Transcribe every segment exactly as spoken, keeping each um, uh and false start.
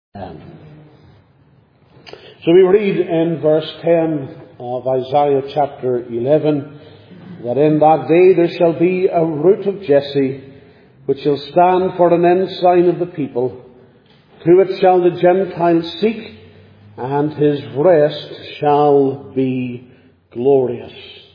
Um, So we read in verse ten of Isaiah chapter eleven that in that day there shall be a root of Jesse, which shall stand for an ensign of the people. To it shall the Gentiles seek, and his rest shall be glorious.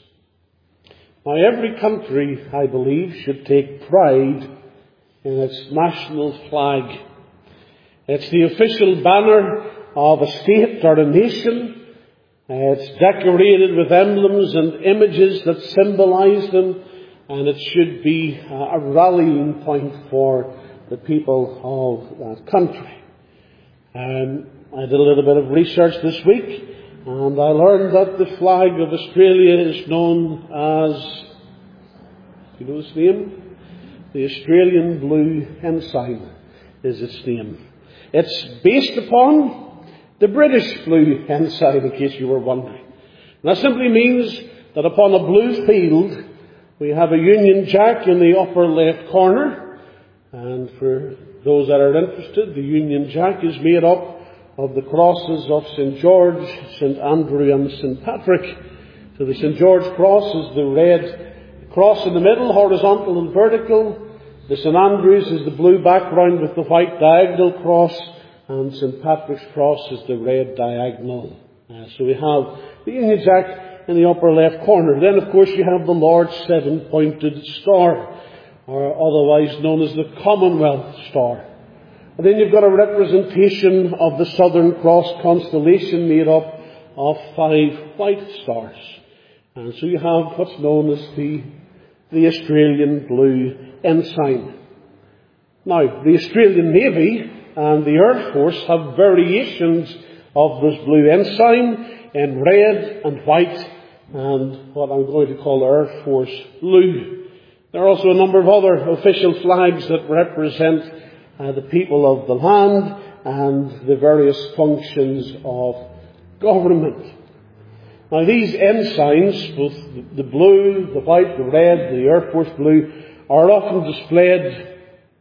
Now every country, I believe, should take pride in its national flag. It's the official banner of a state or a nation. It's decorated with emblems and images that symbolize them, and it should be a rallying point for the people of that country. Um, I did a little bit of research this week, and I learned that the flag of Australia is known as, do you know its name? The Australian Blue Ensign is its name. It's based upon the British Blue Ensign, in case you were wondering. And that simply means that upon a blue field, we have a Union Jack in the upper left corner. And for those that are interested, the Union Jack is made up of the crosses of Saint George, Saint Andrew and Saint Patrick. So the Saint George cross is the red cross in the middle, horizontal and vertical. The Saint Andrews is the blue background with the white diagonal cross. And Saint Patrick's cross is the red diagonal. Uh, so we have the Union Jack in the upper left corner. Then, of course, you have the Lord's seven-pointed star, or otherwise known as the Commonwealth Star. And then you've got a representation of the Southern Cross constellation made up of five white stars. And so you have what's known as the, the Australian Blue Ensign. Now, the Australian Navy and the Air Force have variations of this blue ensign in red and white and what I'm going to call Air Force blue. There are also a number of other official flags that represent uh, the people of the land and the various functions of government. Now these ensigns, both the blue, the white, the red, the Air Force blue, are often displayed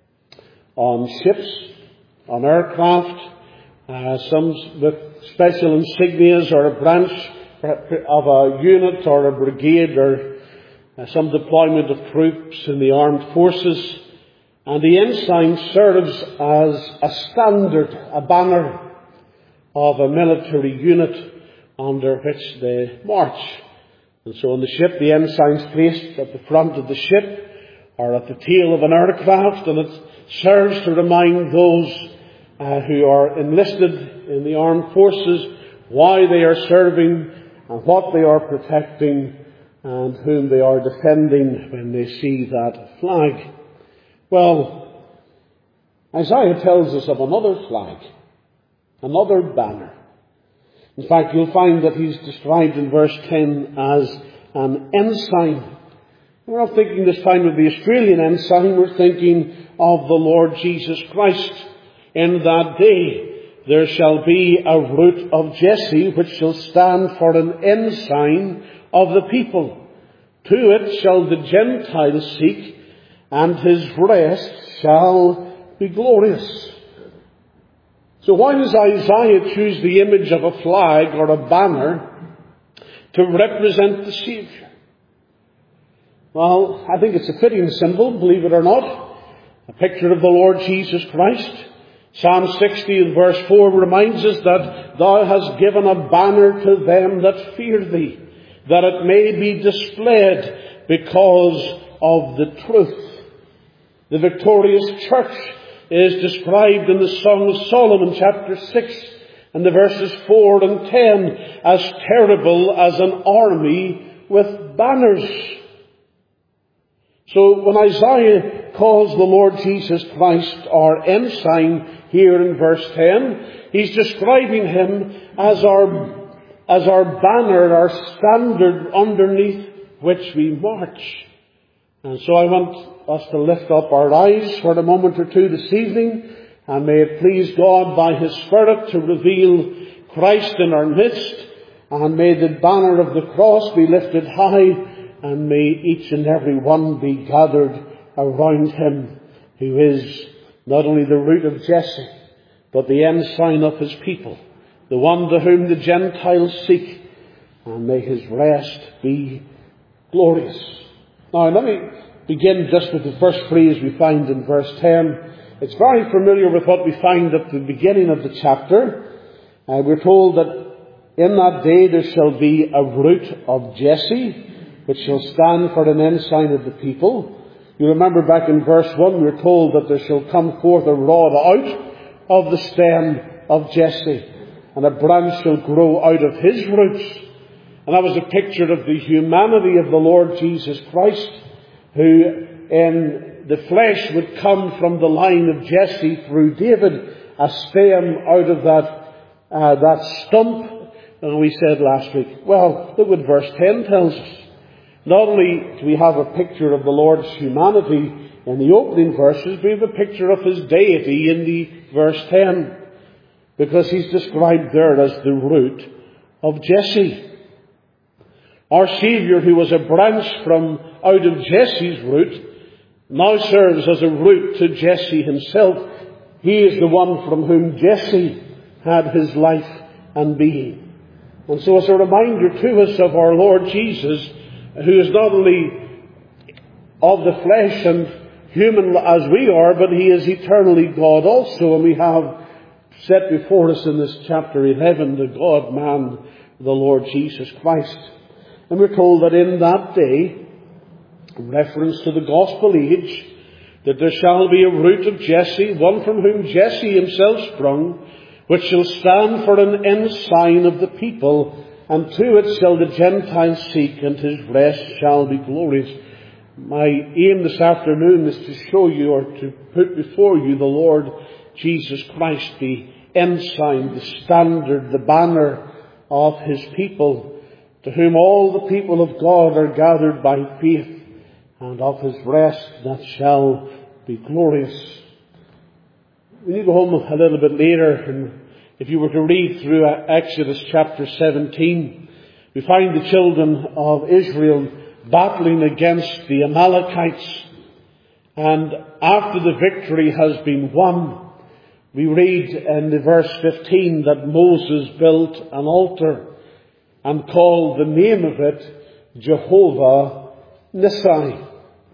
on ships, on aircraft, uh, some with special insignias or a branch of a unit or a brigade or uh, some deployment of troops in the armed forces. And the ensign serves as a standard, a banner of a military unit under which they march. And so on the ship, the ensign is placed at the front of the ship or at the tail of an aircraft, and it serves to remind those Uh, who are enlisted in the armed forces, why they are serving and what they are protecting and whom they are defending when they see that flag. Well, Isaiah tells us of another flag, another banner. In fact, you'll find that he's described in verse ten as an ensign. We're not thinking this time of the Australian ensign, we're thinking of the Lord Jesus Christ. In that day there shall be a root of Jesse, which shall stand for an ensign of the people. To it shall the Gentiles seek, and his rest shall be glorious. So why does Isaiah choose the image of a flag or a banner to represent the Saviour? Well, I think it's a fitting symbol, believe it or not. A picture of the Lord Jesus Christ. Psalm sixty and verse four reminds us that thou hast given a banner to them that fear thee, that it may be displayed because of the truth. The victorious church is described in the Song of Solomon, chapter six, and the verses four and ten, as terrible as an army with banners. So when Isaiah calls the Lord Jesus Christ our ensign here in verse ten, he's describing him as our, as our banner, our standard underneath which we march. And so I want us to lift up our eyes for a moment or two this evening, and may it please God by His Spirit to reveal Christ in our midst, and may the banner of the cross be lifted high, and may each and every one be gathered around Him, who is not only the root of Jesse, but the ensign of his people, the one to whom the Gentiles seek, and may his rest be glorious. Now let me begin just with the first phrase we find in verse ten. It's very familiar with what we find at the beginning of the chapter. Uh, we're told that in that day there shall be a root of Jesse, which shall stand for an ensign of the people. You remember back in verse one, we were told that there shall come forth a rod out of the stem of Jesse, and a branch shall grow out of his roots. And that was a picture of the humanity of the Lord Jesus Christ, who in the flesh would come from the line of Jesse through David, a stem out of that, uh, that stump. And we said last week, well, look what verse ten tells us. Not only do we have a picture of the Lord's humanity in the opening verses, we have a picture of his deity in the verse ten, because he's described there as the root of Jesse. Our Saviour, who was a branch from out of Jesse's root, now serves as a root to Jesse himself. He is the one from whom Jesse had his life and being. And so it's a reminder to us of our Lord Jesus, who is not only of the flesh and human as we are, but he is eternally God also. And we have set before us in this chapter eleven the God-man, the Lord Jesus Christ. And we're told that in that day, in reference to the gospel age, that there shall be a root of Jesse, one from whom Jesse himself sprung, which shall stand for an ensign of the people, and to it shall the Gentiles seek, and his rest shall be glorious. My aim this afternoon is to show you, or to put before you, the Lord Jesus Christ, the ensign, the standard, the banner of his people, to whom all the people of God are gathered by faith, and of his rest that shall be glorious. When you go home a little bit later, and if you were to read through Exodus chapter seventeen, we find the children of Israel battling against the Amalekites. And after the victory has been won, we read in the verse fifteen that Moses built an altar and called the name of it Jehovah Nissi.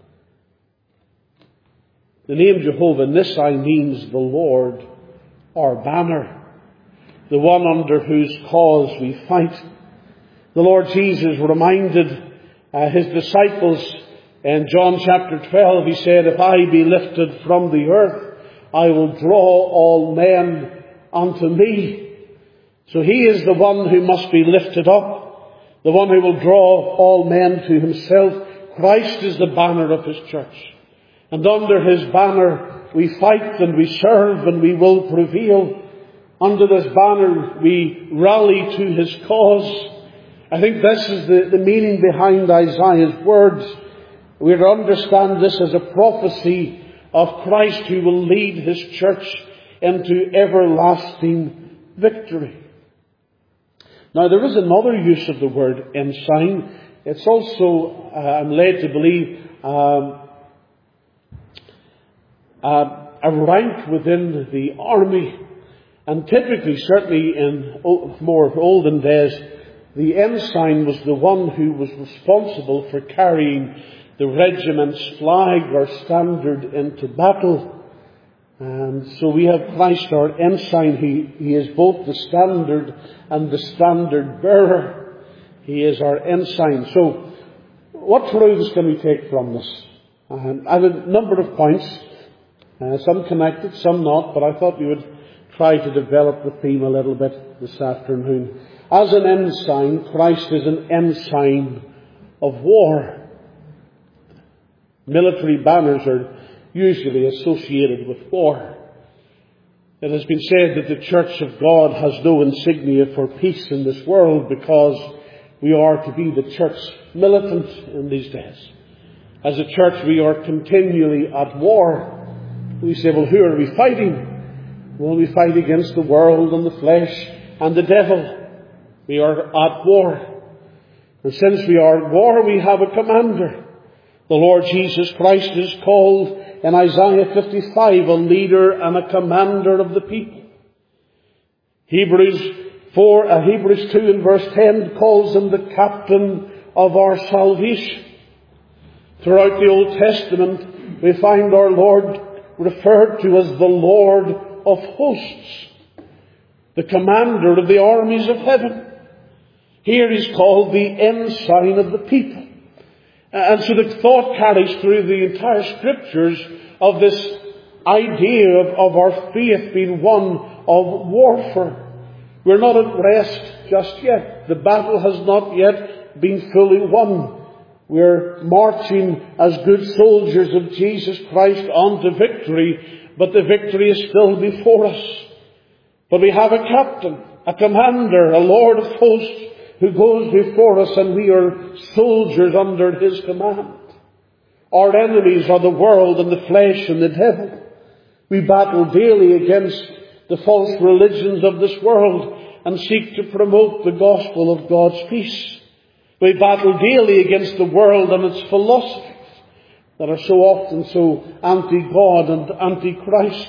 The name Jehovah Nissi means the Lord, our banner, the one under whose cause we fight. The Lord Jesus reminded uh, his disciples in John chapter twelve, he said, if I be lifted from the earth, I will draw all men unto me. So he is the one who must be lifted up, the one who will draw all men to himself. Christ is the banner of his church. And under his banner we fight and we serve and we will prevail. Under this banner we rally to his cause. I think this is the, the meaning behind Isaiah's words. We are to understand this as a prophecy of Christ who will lead his church into everlasting victory. Now there is another use of the word ensign. It's also, uh, I'm led to believe, um, uh, a rank within the army. And typically, certainly in more olden days, the ensign was the one who was responsible for carrying the regiment's flag or standard into battle. And so we have Christ, our ensign. He, he is both the standard and the standard bearer. He is our ensign. So what truths can we take from this? Um, I have a number of points, uh, some connected, some not, but I thought we would try to develop the theme a little bit this afternoon. As an ensign, Christ is an ensign of war. Military banners are usually associated with war. It has been said that the Church of God has no insignia for peace in this world because we are to be the church militant in these days. As a church, we are continually at war. We say, well, who are we fighting? Well, we fight against the world and the flesh and the devil. We are at war. And since we are at war, we have a commander. The Lord Jesus Christ is called in Isaiah fifty-five a leader and a commander of the people. Hebrews four, uh, Hebrews two and verse ten calls him the captain of our salvation. Throughout the Old Testament, we find our Lord referred to as the Lord of hosts, the commander of the armies of heaven. Here he's called the ensign of the people. And so the thought carries through the entire Scriptures of this idea of, of our faith being one of warfare. We're not at rest just yet. The battle has not yet been fully won. We're marching as good soldiers of Jesus Christ on to victory, but the victory is still before us. But we have a captain, a commander, a Lord of hosts who goes before us, and we are soldiers under his command. Our enemies are the world and the flesh and the devil. We battle daily against the false religions of this world and seek to promote the gospel of God's peace. We battle daily against the world and its philosophies that are so often so anti-God and anti-Christ.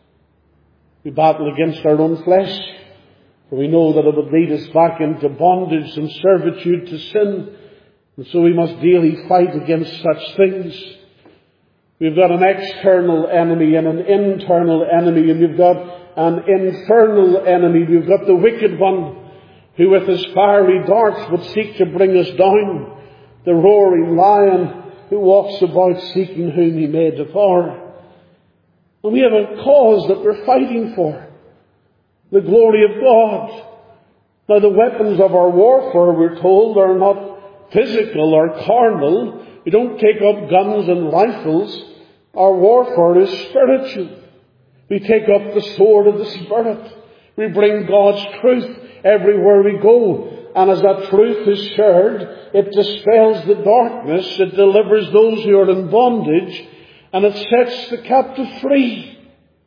We battle against our own flesh, for we know that it would lead us back into bondage and servitude to sin. And so we must daily fight against such things. We've got an external enemy and an internal enemy, and we've got an infernal enemy. We've got the wicked one, who with his fiery darts would seek to bring us down, the roaring lion who walks about seeking whom he may devour. And we have a cause that we're fighting for, the glory of God. Now the weapons of our warfare, we're told, are not physical or carnal. We don't take up guns and rifles. Our warfare is spiritual. We take up the sword of the Spirit. We bring God's truth everywhere we go. And as that truth is shared, it dispels the darkness, it delivers those who are in bondage, and it sets the captive free.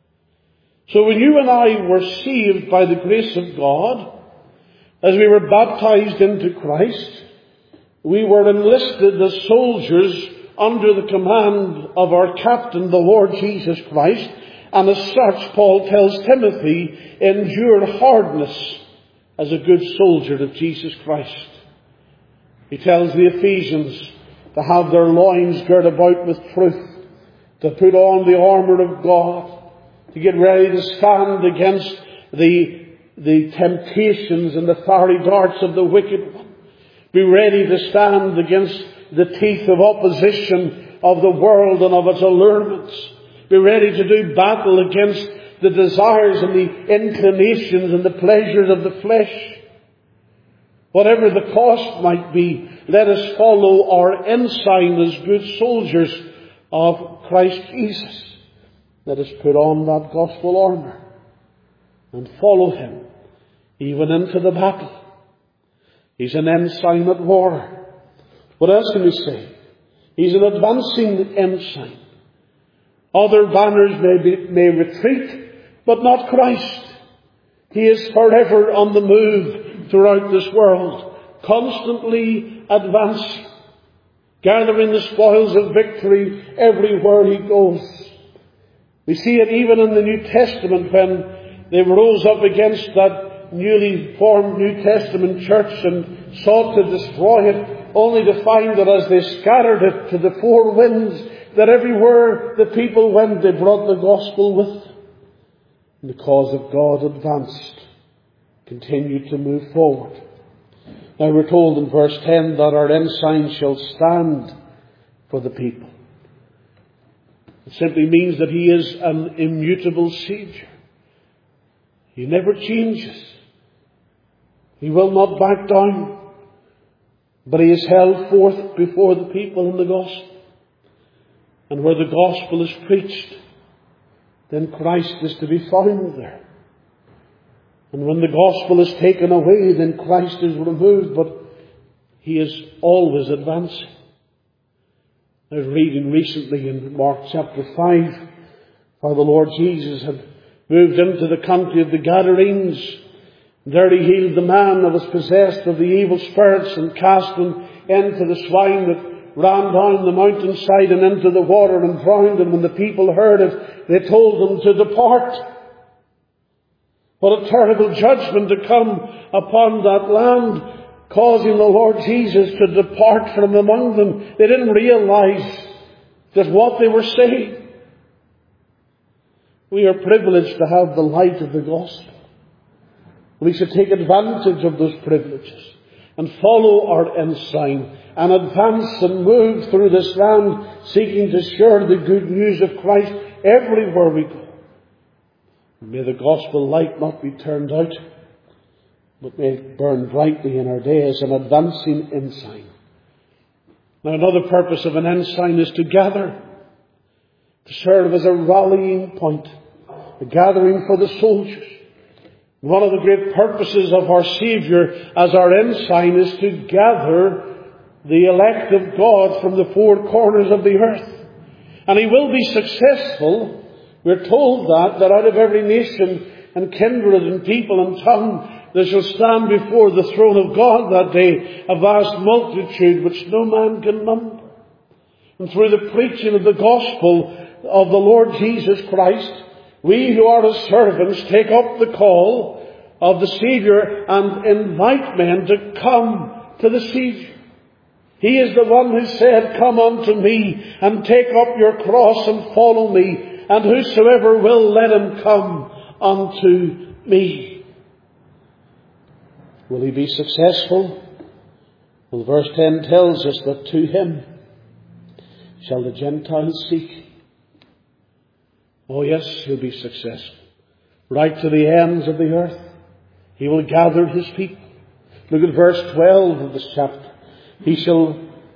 So when you and I were saved by the grace of God, as we were baptized into Christ, we were enlisted as soldiers under the command of our captain, the Lord Jesus Christ. And as such, Paul tells Timothy, endure hardness as a good soldier of Jesus Christ. He tells the Ephesians to have their loins girt about with truth, to put on the armour of God, to get ready to stand against the, the temptations and the fiery darts of the wicked one. Be ready to stand against the teeth of opposition of the world and of its allurements. Be ready to do battle against the desires and the inclinations and the pleasures of the flesh. Whatever the cost might be, let us follow our ensign as good soldiers of Christ Jesus. Let us put on that gospel armour and follow him even into the battle. He's an ensign at war. What else can we say? He's an advancing ensign. Other banners may, be, may retreat, but not Christ. He is forever on the move throughout this world, constantly advancing, gathering the spoils of victory everywhere he goes. We see it even in the New Testament when they rose up against that newly formed New Testament church and sought to destroy it, only to find that as they scattered it to the four winds, that everywhere the people went, they brought the gospel with them. And the cause of God advanced, continued to move forward. Now we're told in verse ten that our ensign shall stand for the people. It simply means that he is an immutable Saviour. He never changes. He will not back down. But he is held forth before the people in the gospel. And where the gospel is preached, then Christ is to be found there. And when the gospel is taken away, then Christ is removed, but he is always advancing. I was reading recently in Mark chapter five how the Lord Jesus had moved into the country of the Gadarenes. There he healed the man that was possessed of the evil spirits and cast him into the swine that ran down the mountainside and into the water and drowned. And when the people heard it, they told him to depart. What a terrible judgment to come upon that land, causing the Lord Jesus to depart from among them. They didn't realize that what they were saying. We are privileged to have the light of the gospel. We should take advantage of those privileges and follow our ensign and advance and move through this land, seeking to share the good news of Christ everywhere we go. May the gospel light not be turned out, but may it burn brightly in our day as an advancing ensign. Now, another purpose of an ensign is to gather, to serve as a rallying point, a gathering for the soldiers. One of the great purposes of our Saviour as our ensign is to gather the elect of God from the four corners of the earth. And He will be successful. We're told that, that out of every nation and kindred and people and tongue there shall stand before the throne of God that day a vast multitude which no man can number. And through the preaching of the gospel of the Lord Jesus Christ, we who are His servants take up the call of the Saviour and invite men to come to the Saviour. He is the one who said, "Come unto me and take up your cross and follow me, and whosoever will, let him come unto me." Will he be successful? Well, verse ten tells us that to Him shall the Gentiles seek. Oh yes, He'll be successful. Right to the ends of the earth, He will gather His people. Look at verse twelve of this chapter. He shall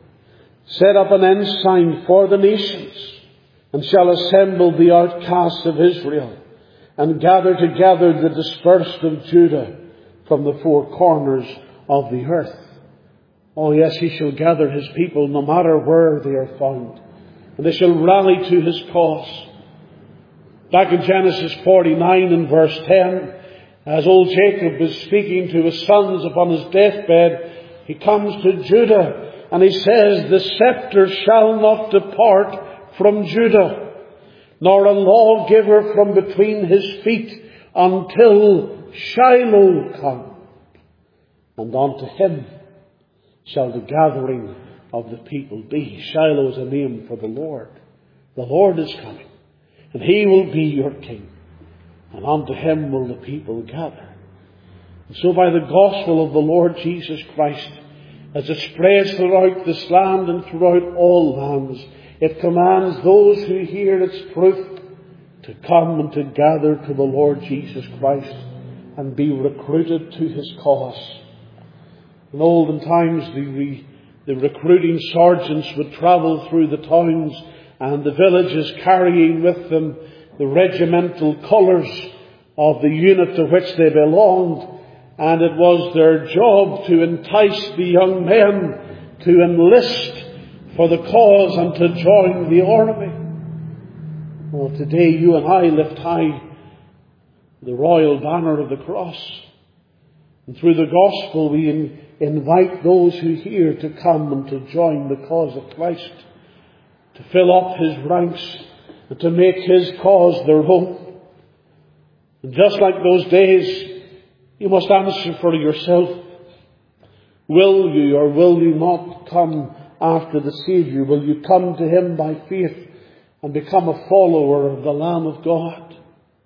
set up an ensign for the nations, and shall assemble the outcasts of Israel, and gather together the dispersed of Judah from the four corners of the earth. Oh yes, He shall gather His people no matter where they are found, and they shall rally to His cause. Back in Genesis forty-nine and verse ten, as old Jacob is speaking to his sons upon his deathbed, he comes to Judah and he says, "The scepter shall not depart from Judah, nor a lawgiver from between his feet, until Shiloh come. And unto him shall the gathering of the people be." Shiloh is a name for the Lord. The Lord is coming, and He will be your king, and unto Him will the people gather. And so by the gospel of the Lord Jesus Christ, as it spreads throughout this land and throughout all lands, it commands those who hear its truth to come and to gather to the Lord Jesus Christ and be recruited to His cause. In olden times, the, the recruiting sergeants would travel through the towns and the villages, carrying with them the regimental colours of the unit to which they belonged. And it was their job to entice the young men to enlist for the cause and to join the army. Well, today you and I lift high the royal banner of the cross. And through the gospel we in, invite those who hear to come and to join the cause of Christ, to fill up His ranks and to make His cause their own. And just like those days, you must answer for yourself. Will you or will you not come after the Saviour? Will you come to Him by faith and become a follower of the Lamb of God?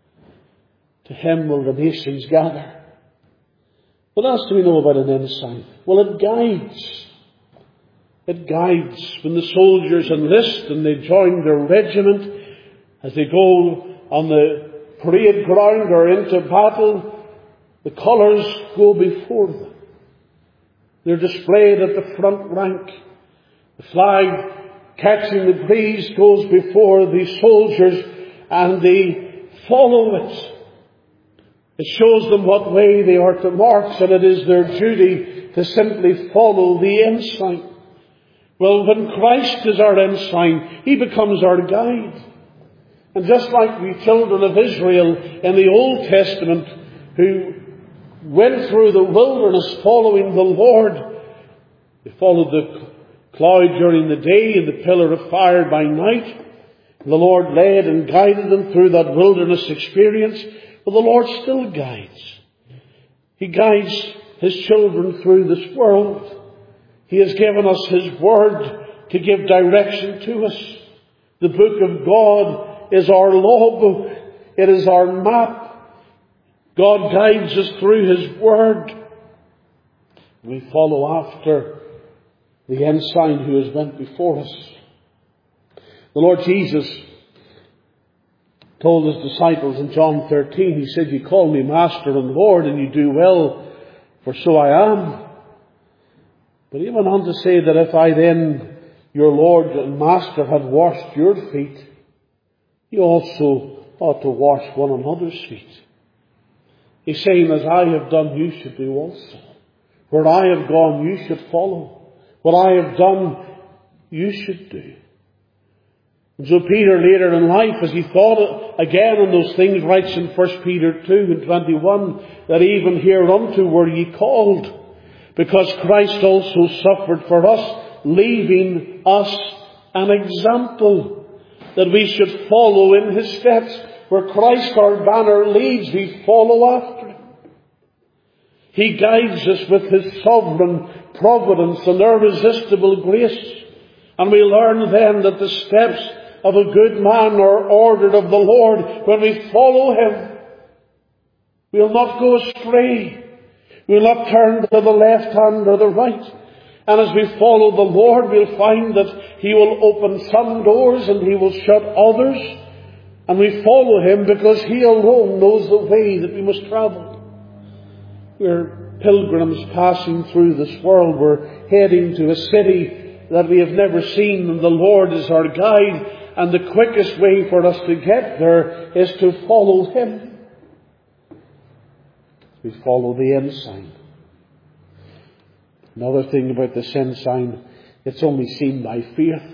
To Him will the nations gather. What else do we know about an ensign? Well, it guides. It guides. When the soldiers enlist and they join their regiment, as they go on the parade ground or into battle, the colours go before them. They're displayed at the front rank. The flag, catching the breeze, goes before the soldiers and they follow it. It shows them what way they are to march, and it is their duty to simply follow the ensign. Well, when Christ is our ensign, He becomes our guide. And just like the children of Israel in the Old Testament who went through the wilderness following the Lord, they followed the cloud during the day and the pillar of fire by night. The Lord led and guided them through that wilderness experience. But the Lord still guides. He guides His children through this world. He has given us His Word to give direction to us. The book of God is our law book. It is our map. God guides us through His Word. We follow after the ensign who has went before us. The Lord Jesus told His disciples in John thirteen, He said, "You call me Master and Lord, and you do well, for so I am." But He went on to say that if I then, your Lord and Master, had washed your feet, you also ought to wash one another's feet. He's saying, as I have done, you should do also. Where I have gone, you should follow. What I have done, you should do. And so Peter later in life, as he thought again on those things, writes in First Peter two and twenty-one, that even hereunto were ye called, because Christ also suffered for us, leaving us an example, that we should follow in His steps. Where Christ our banner leads, we follow after Him. He guides us with His sovereign providence and irresistible grace. And we learn then that the steps of a good man are ordered of the Lord. When we follow Him, we'll not go astray. We'll not turn to the left hand or the right. And as we follow the Lord, we'll find that He will open some doors and He will shut others. And we follow Him because He alone knows the way that we must travel. We're pilgrims passing through this world. We're heading to a city that we have never seen, and the Lord is our guide. And the quickest way for us to get there is to follow Him. We follow the ensign. Another thing about this ensign, it's only seen by faith.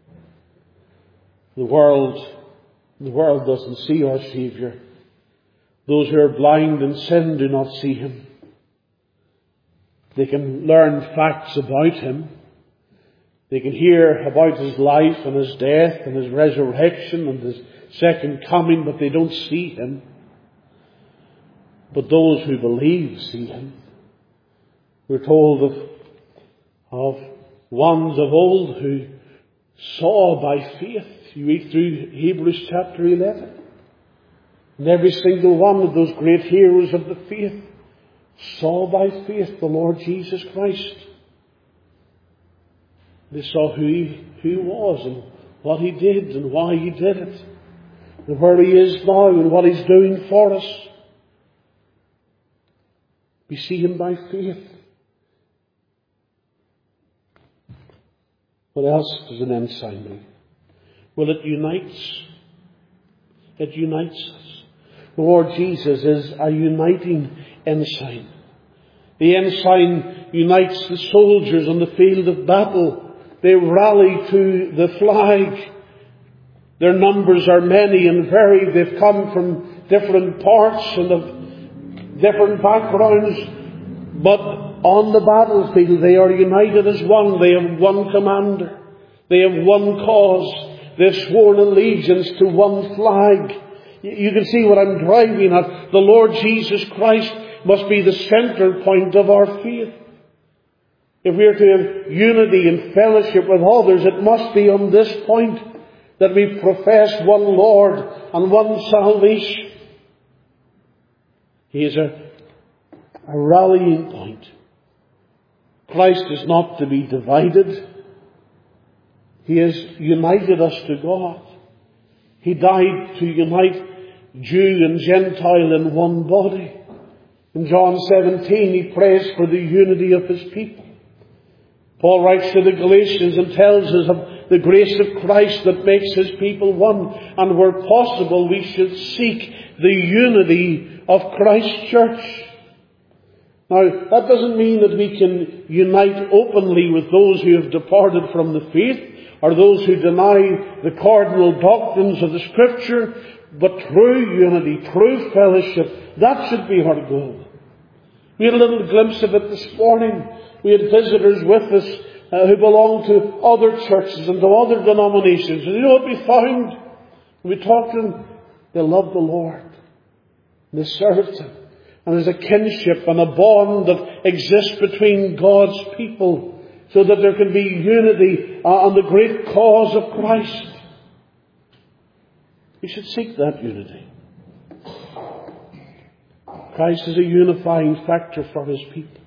The world, the world doesn't see our Saviour. Those who are blind in sin do not see Him. They can learn facts about Him. They can hear about His life and His death and His resurrection and His second coming, but they don't see Him. But those who believe see Him. We're told of, of ones of old who saw by faith. You read through Hebrews chapter eleven. And every single one of those great heroes of the faith saw by faith the Lord Jesus Christ. They saw who He, who he was and what He did and why He did it. And where He is now and what He's doing for us. We see Him by faith. What else does an ensign do? Well, it unites. It unites us. The Lord Jesus is a uniting ensign. The ensign unites the soldiers on the field of battle. They rally to the flag. Their numbers are many and varied. They've come from different parts and of different backgrounds. But on the battlefield they are united as one. They have one commander. They have one cause. They've sworn allegiance to one flag. You can see what I'm driving at. The Lord Jesus Christ must be the center point of our faith. If we are to have unity and fellowship with others, it must be on this point that we profess one Lord and one salvation. He is a, a rallying point. Christ is not to be divided. He has united us to God. He died to unite Jew and Gentile in one body. In John seventeen, He prays for the unity of His people. Paul writes to the Galatians and tells us of the grace of Christ that makes His people one. And where possible, we should seek the unity of Christ's church. Now, that doesn't mean that we can unite openly with those who have departed from the faith, or those who deny the cardinal doctrines of the Scripture, but true unity, true fellowship, that should be our goal. We had a little glimpse of it this morning. We had visitors with us uh, who belong to other churches and to other denominations. And you know what we found? When we talked to them, they love the Lord. And they served Him. And there's a kinship and a bond that exists between God's people so that there can be unity uh, on the great cause of Christ. We should seek that unity. Christ is a unifying factor for His people.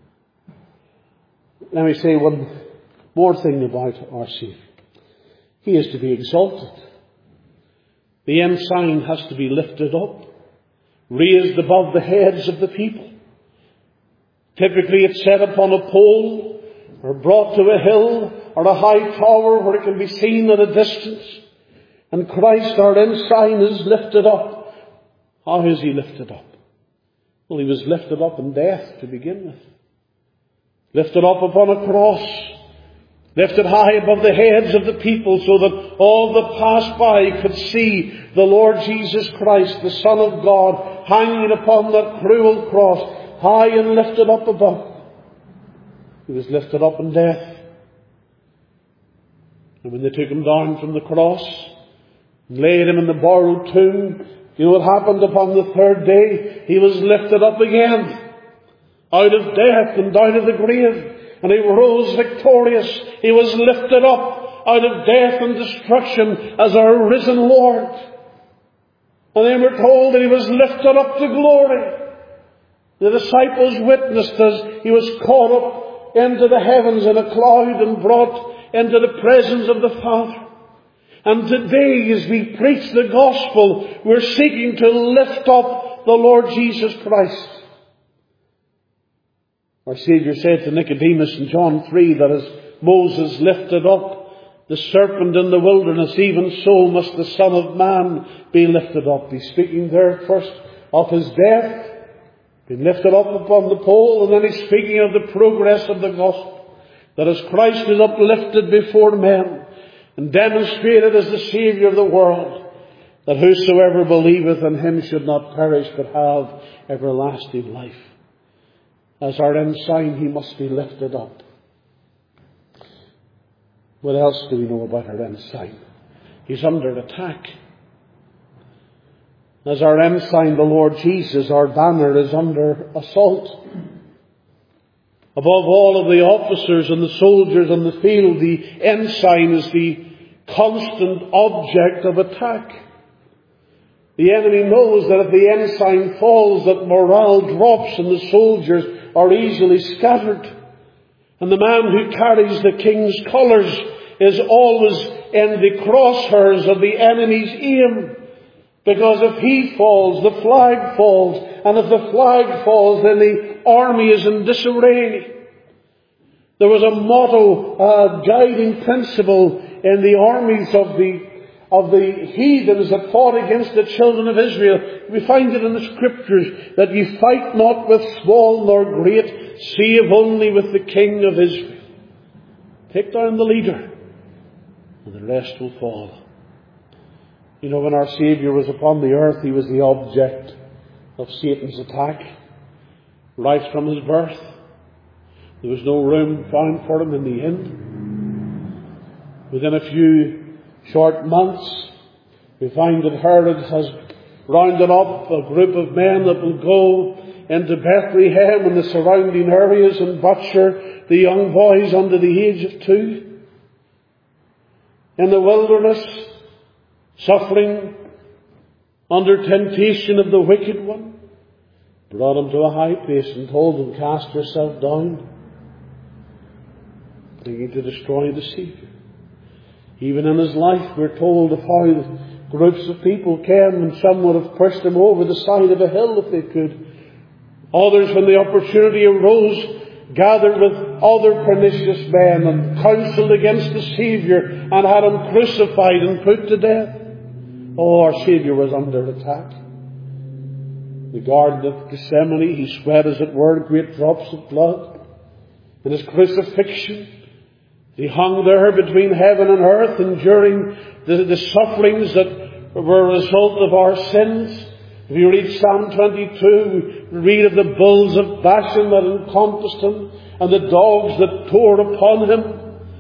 Let me say one more thing about our Saviour. He is to be exalted. The ensign has to be lifted up, raised above the heads of the people. Typically it's set upon a pole or brought to a hill or a high tower where it can be seen at a distance. And Christ, our ensign, is lifted up. How is He lifted up? Well, He was lifted up in death to begin with. Lifted up upon a cross. Lifted high above the heads of the people so that all that passed by could see the Lord Jesus Christ, the Son of God, hanging upon that cruel cross, high and lifted up above. He was lifted up in death. And when they took Him down from the cross and laid Him in the borrowed tomb, you know what happened upon the third day? He was lifted up again, out of death and out of the grave. And He rose victorious. He was lifted up out of death and destruction as our risen Lord. And then we're told that He was lifted up to glory. The disciples witnessed as He was caught up into the heavens in a cloud and brought into the presence of the Father. And today, as we preach the gospel, we're seeking to lift up the Lord Jesus Christ. Our Saviour said to Nicodemus in John three that as Moses lifted up the serpent in the wilderness, even so must the Son of Man be lifted up. He's speaking there first of His death, being lifted up upon the pole, and then He's speaking of the progress of the gospel. That as Christ is uplifted before men and demonstrated as the Saviour of the world, that whosoever believeth in Him should not perish but have everlasting life. As our ensign, He must be lifted up. What else do we know about our ensign? He's under attack. As our ensign, the Lord Jesus, our banner, is under assault. Above all of the officers and the soldiers on the field, the ensign is the constant object of attack. The enemy knows that if the ensign falls, that morale drops and the soldiers are easily scattered. And the man who carries the king's colours is always in the crosshairs of the enemy's aim. Because if he falls, the flag falls. And if the flag falls, then the army is in disarray. There was a motto, a guiding principle in the armies of the of the heathens that fought against the children of Israel. We find it in the Scriptures that you fight not with small nor great, save only with the King of Israel. Take down the leader, and the rest will fall. You know, when our Saviour was upon the earth, He was the object of Satan's attack. Right from His birth, there was no room found for Him in the inn. Within a few short months, we find that Herod has rounded up a group of men that will go into Bethlehem and the surrounding areas and butcher the young boys under the age of two. In the wilderness, suffering under temptation of the wicked one, brought him to a high place and told him, cast yourself down, thinking to destroy the Saviour. Even in His life, we're told of how groups of people came and some would have pushed Him over the side of a hill if they could. Others, when the opportunity arose, gathered with other pernicious men and counselled against the Saviour and had Him crucified and put to death. Oh, our Saviour was under attack. The Garden of Gethsemane, He sweat, as it were, great drops of blood. In His crucifixion, He hung there between heaven and earth, enduring the, the sufferings that were a result of our sins. If you read Psalm twenty-two, we read of the bulls of Bashan that encompassed Him, and the dogs that tore upon Him.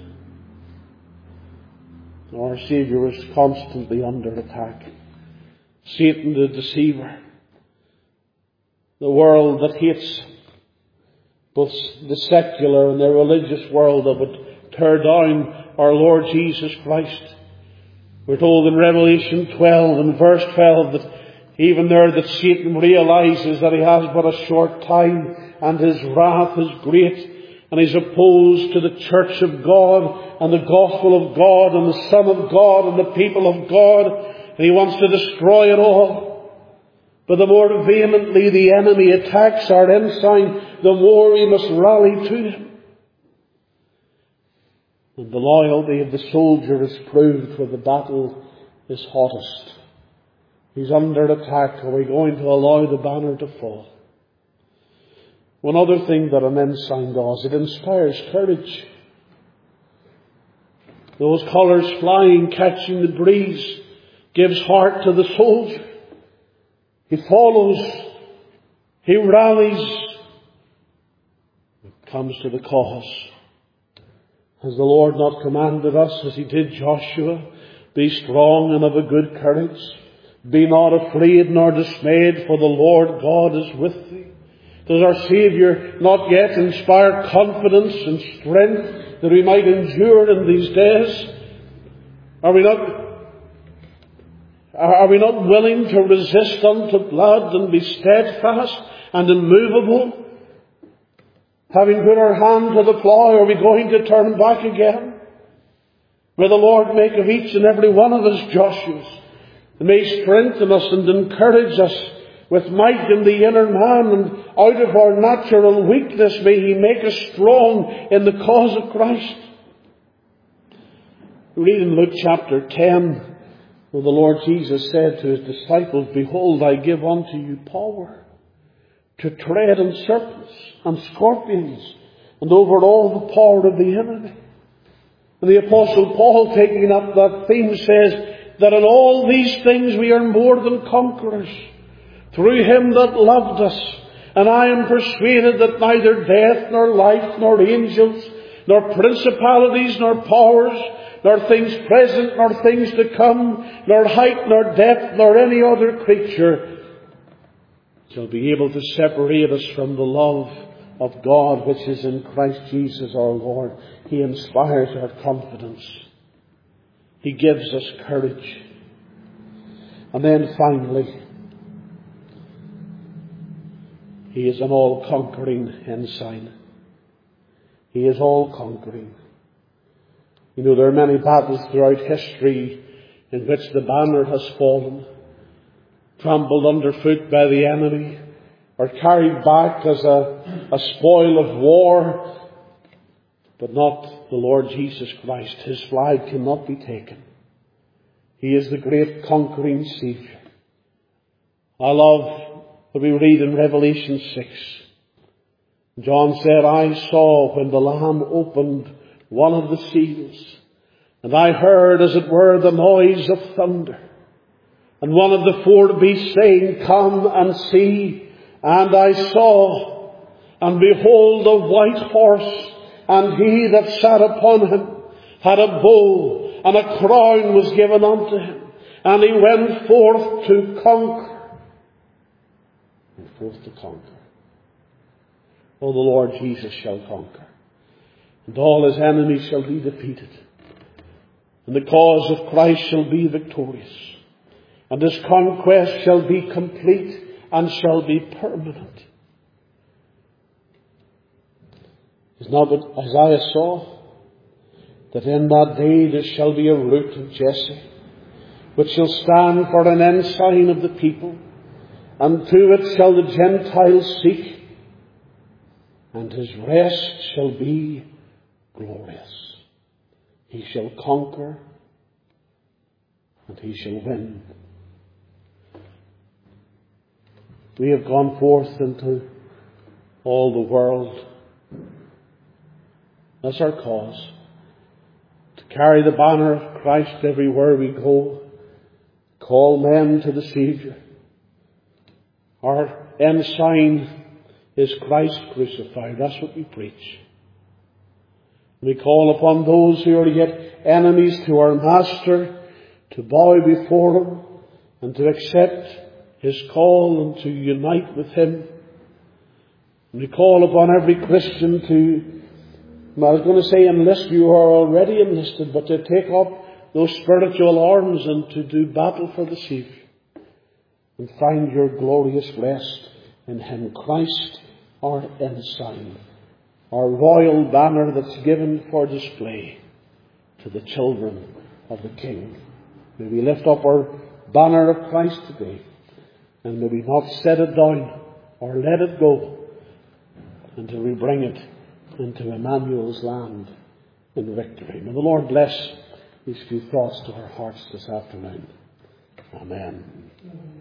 Our Saviour was constantly under attack. Satan, the deceiver, the world that hates both the secular and the religious world that would tear down our Lord Jesus Christ. We're told in Revelation twelve and verse twelve that even there that Satan realizes that he has but a short time and his wrath is great, and he's opposed to the church of God and the gospel of God and the Son of God and the people of God, and he wants to destroy it all. But the more vehemently the enemy attacks our ensign, the more we must rally to him. And the loyalty of the soldier is proved where the battle is hottest. He's under attack. Are we going to allow the banner to fall? One other thing that an ensign does, it inspires courage. Those colours flying, catching the breeze, gives heart to the soldier. He follows. He rallies. It comes to the cause. Has the Lord not commanded us, as he did Joshua, be strong and of a good courage? Be not afraid nor dismayed, for the Lord God is with thee. Does our Saviour not yet inspire confidence and strength that we might endure in these days? Are we not, are we not willing to resist unto blood and be steadfast and immovable? Having put our hand to the plough, are we going to turn back again? May the Lord make of each and every one of us Joshuas, and may strengthen us and encourage us with might in the inner man, and out of our natural weakness may he make us strong in the cause of Christ. We read in Luke chapter ten, where the Lord Jesus said to his disciples, Behold, I give unto you power to tread on serpents and scorpions, and over all the power of the enemy. And the Apostle Paul, taking up that theme, says that in all these things we are more than conquerors through him that loved us. And I am persuaded that neither death, nor life, nor angels, nor principalities, nor powers, nor things present, nor things to come, nor height, nor depth, nor any other creature shall be able to separate us from the love of God which is in Christ Jesus our Lord. He inspires our confidence. He gives us courage. And then finally, he is an all-conquering ensign. He is all-conquering. You know, there are many battles throughout history in which the banner has fallen, trampled underfoot by the enemy, or carried back as a, a spoil of war, but not the Lord Jesus Christ. His flag cannot be taken. He is the great conquering Saviour. I love what we read in Revelation six. John said, I saw when the Lamb opened one of the seals, and I heard, as it were, the noise of thunder, and one of the four beasts saying, Come and see. And I saw, and behold, a white horse, and he that sat upon him had a bow, and a crown was given unto him, and he went forth to conquer. Went forth to conquer. Oh, the Lord Jesus shall conquer, and all his enemies shall be defeated, and the cause of Christ shall be victorious, and his conquest shall be complete and shall be permanent. Is not what Isaiah saw? That in that day there shall be a root of Jesse, which shall stand for an ensign of the people, and to it shall the Gentiles seek, and his rest shall be glorious. He shall conquer, and he shall win. We have gone forth into all the world. That's our cause. To carry the banner of Christ everywhere we go. Call men to the Saviour. Our ensign is Christ crucified. That's what we preach. We call upon those who are yet enemies to our Master to bow before him and to accept his call and to unite with him. And we call upon every Christian to, well, I was going to say enlist, you are already enlisted, but to take up those spiritual arms and to do battle for the Saviour and find your glorious rest in Him, Christ our ensign, our royal banner that's given for display to the children of the King. May we lift up our banner of Christ today, and may we not set it down or let it go until we bring it into Emmanuel's land in victory. May the Lord bless these few thoughts to our hearts this afternoon. Amen.